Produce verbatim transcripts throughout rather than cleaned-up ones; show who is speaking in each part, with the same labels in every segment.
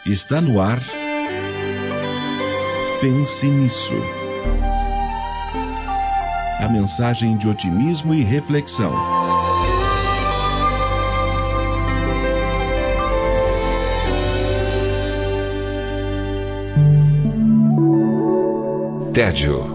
Speaker 1: Está no ar. Pense nisso. A mensagem de otimismo e reflexão.
Speaker 2: Tédio.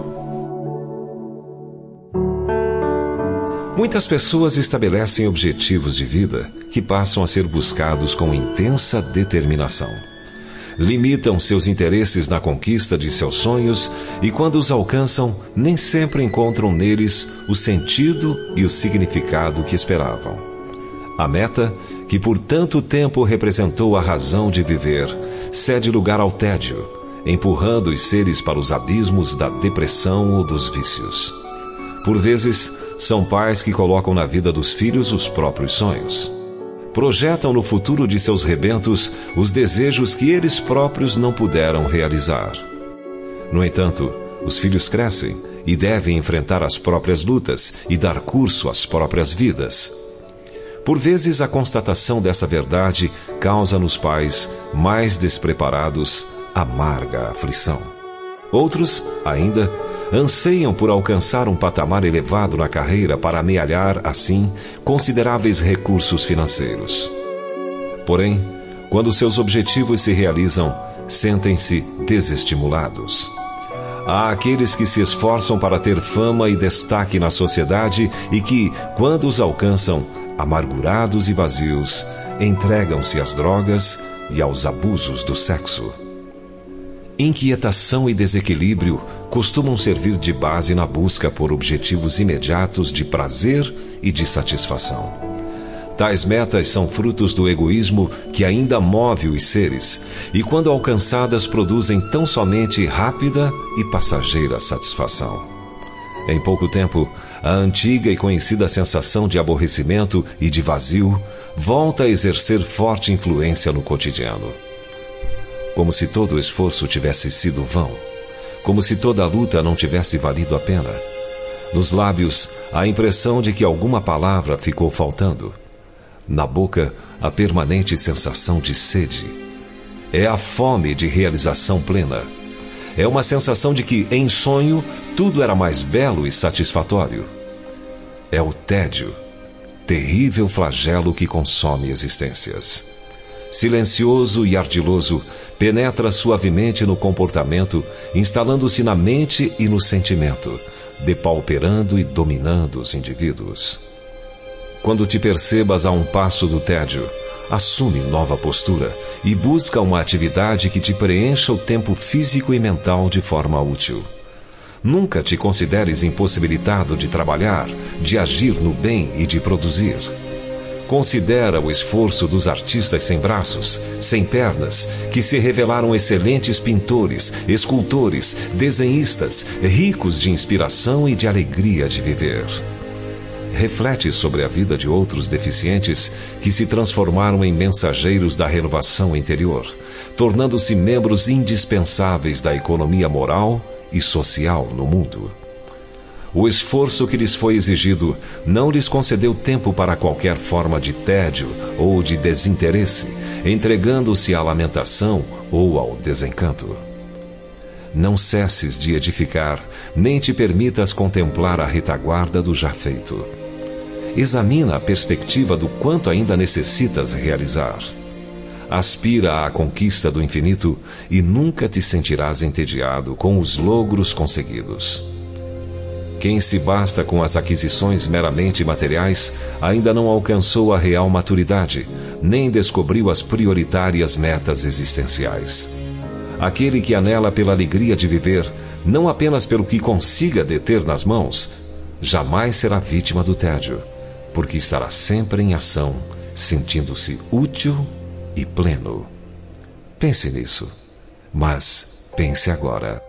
Speaker 2: Muitas pessoas estabelecem objetivos de vida que passam a ser buscados com intensa determinação. Limitam seus interesses na conquista de seus sonhos e, quando os alcançam, nem sempre encontram neles o sentido e o significado que esperavam. A meta, que por tanto tempo representou a razão de viver, cede lugar ao tédio, empurrando os seres para os abismos da depressão ou dos vícios. Por vezes, são pais que colocam na vida dos filhos os próprios sonhos. Projetam no futuro de seus rebentos os desejos que eles próprios não puderam realizar. No entanto, os filhos crescem e devem enfrentar as próprias lutas e dar curso às próprias vidas. Por vezes, a constatação dessa verdade causa nos pais mais despreparados amarga aflição. Outros, ainda, anseiam por alcançar um patamar elevado na carreira para amealhar, assim, consideráveis recursos financeiros. Porém, quando seus objetivos se realizam, sentem-se desestimulados. Há aqueles que se esforçam para ter fama e destaque na sociedade e que, quando os alcançam, amargurados e vazios, entregam-se às drogas e aos abusos do sexo. Inquietação e desequilíbrio costumam servir de base na busca por objetivos imediatos de prazer e de satisfação. Tais metas são frutos do egoísmo que ainda move os seres e, quando alcançadas, produzem tão somente rápida e passageira satisfação. Em pouco tempo, a antiga e conhecida sensação de aborrecimento e de vazio volta a exercer forte influência no cotidiano. Como se todo o esforço tivesse sido vão. Como se toda a luta não tivesse valido a pena. Nos lábios, a impressão de que alguma palavra ficou faltando. Na boca, a permanente sensação de sede. É a fome de realização plena. É uma sensação de que, em sonho, tudo era mais belo e satisfatório. É o tédio, terrível flagelo que consome existências. Silencioso e ardiloso, penetra suavemente no comportamento, instalando-se na mente e no sentimento, depauperando e dominando os indivíduos. Quando te percebas a um passo do tédio, assume nova postura e busca uma atividade que te preencha o tempo físico e mental de forma útil. Nunca te consideres impossibilitado de trabalhar, de agir no bem e de produzir. Considera o esforço dos artistas sem braços, sem pernas, que se revelaram excelentes pintores, escultores, desenhistas, ricos de inspiração e de alegria de viver. Reflete sobre a vida de outros deficientes que se transformaram em mensageiros da renovação interior, tornando-se membros indispensáveis da economia moral e social no mundo. O esforço que lhes foi exigido não lhes concedeu tempo para qualquer forma de tédio ou de desinteresse, entregando-se à lamentação ou ao desencanto. Não cesses de edificar, nem te permitas contemplar a retaguarda do já feito. Examina a perspectiva do quanto ainda necessitas realizar. Aspira à conquista do infinito e nunca te sentirás entediado com os logros conseguidos. Quem se basta com as aquisições meramente materiais ainda não alcançou a real maturidade, nem descobriu as prioritárias metas existenciais. Aquele que anela pela alegria de viver, não apenas pelo que consiga deter nas mãos, jamais será vítima do tédio, porque estará sempre em ação, sentindo-se útil e pleno. Pense nisso, mas pense agora.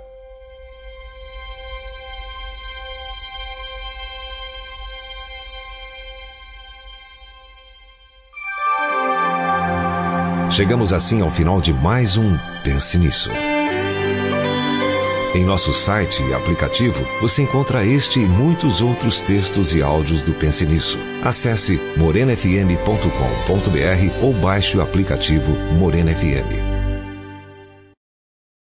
Speaker 2: Chegamos assim ao final de mais um Pense Nisso. Em nosso site e aplicativo, você encontra este e muitos outros textos e áudios do Pense Nisso. Acesse morena f m ponto com ponto b r ou baixe o aplicativo Morena F M.